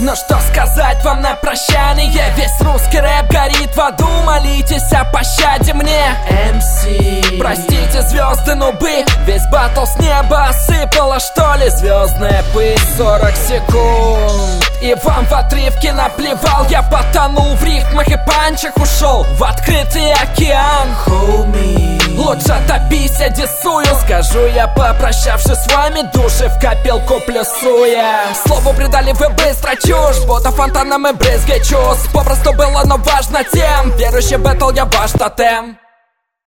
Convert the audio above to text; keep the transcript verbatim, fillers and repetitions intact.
Ну что сказать вам на прощание? Весь русский рэп горит в аду, молитесь о пощаде мне, эм си. Простите, звезды, нубы, весь батл с неба осыпала, что ли, звездная пыль. Сорок секунд, и вам в отрывке наплевал. Я потонул в рифмах и панчах, ушел в открытый океан. Homie, лучше топись, одессую. Скажу я, попрощавшись с вами, души в копилку плюсуя. Слову придали вы быстро чушь, будто фонтаном и брызгай чувств. Попросту было, но важно тем, верующий бэтл, я ваш тотем.